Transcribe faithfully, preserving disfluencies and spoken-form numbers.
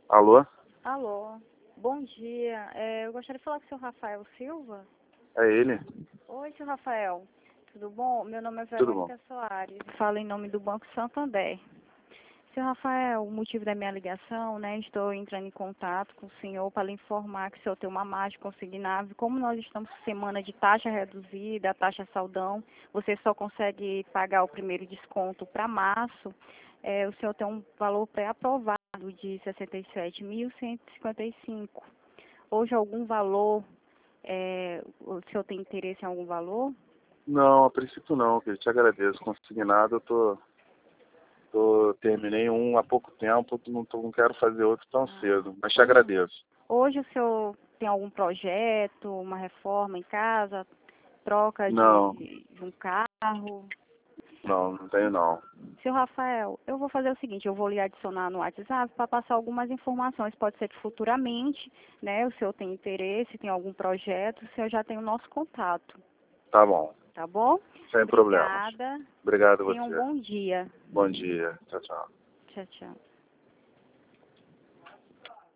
Alô? Alô, bom dia. É, eu gostaria de falar com o senhor Rafael Silva. É ele? Oi, senhor Rafael. Tudo bom? Meu nome é Tudo bom. Verônica Soares. Falo em nome do Banco Santander. Senhor Rafael, o motivo da minha ligação, né? Estou entrando em contato com o senhor para lhe informar que o senhor tem uma margem consignável. Como nós estamos em semana de taxa reduzida, taxa saldão, você só consegue pagar o primeiro desconto para março. É, o senhor tem um valor pré-aprovado de sessenta e sete mil cento e cinquenta e cinco. Hoje algum valor, é, o senhor tem interesse em algum valor? Não, a princípio não, que eu te agradeço. Consignado, eu tô, tô, terminei um há pouco tempo, não, tô, não quero fazer outro tão Ah, cedo, mas te hoje, agradeço. hoje o senhor tem algum projeto, uma reforma em casa, troca Não, de, de um carro? não, não tenho não. Seu Rafael, eu vou fazer o seguinte, eu vou lhe adicionar no WhatsApp para passar algumas informações. Pode ser que futuramente, né, o senhor tem interesse, tem algum projeto, o senhor já tem o nosso contato, Tá bom, tá bom? sem problemas. Obrigada. Obrigado a Tenha um você. bom dia. Bom dia. Tchau, tchau. Tchau, tchau.